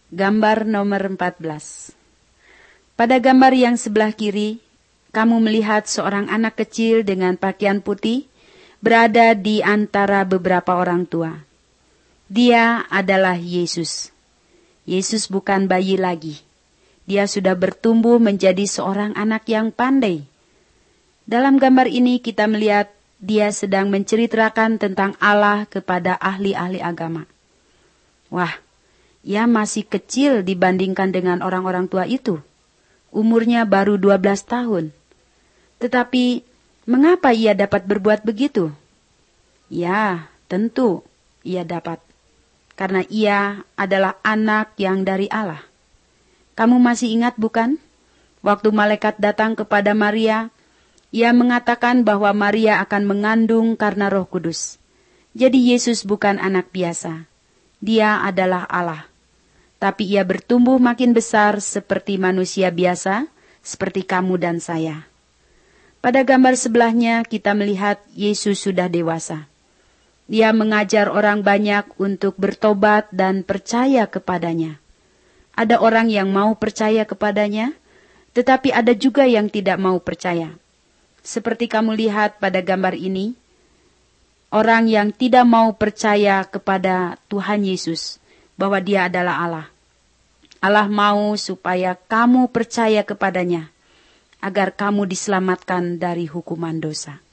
Gambar nomor 14. Pada gambar yang sebelah kiri, kamu melihat seorang anak kecil dengan pakaian putih berada di antara beberapa orang tua. Dia adalah Yesus. Yesus bukan bayi lagi. Dia sudah bertumbuh menjadi seorang anak yang pandai. Dalam gambar ini kita melihat dia sedang menceritakan tentang Allah kepada ahli-ahli agama. Wah, ia masih kecil dibandingkan dengan orang-orang tua itu. Umurnya baru 12 tahun. Tetapi, mengapa ia dapat berbuat begitu? Ya, tentu ia dapat. Karena ia adalah anak yang dari Allah. Kamu masih ingat bukan? Waktu malaikat datang kepada Maria, ia mengatakan bahwa Maria akan mengandung karena Roh Kudus. Jadi Yesus bukan anak biasa. Dia adalah Allah. Tapi ia bertumbuh makin besar seperti manusia biasa, seperti kamu dan saya. Pada gambar sebelahnya kita melihat Yesus sudah dewasa. Dia mengajar orang banyak untuk bertobat dan percaya kepadanya. Ada orang yang mau percaya kepadanya, tetapi ada juga yang tidak mau percaya. Seperti kamu lihat pada gambar ini, orang yang tidak mau percaya kepada Tuhan Yesus, bahwa dia adalah Allah. Allah mau supaya kamu percaya kepadanya, agar kamu diselamatkan dari hukuman dosa.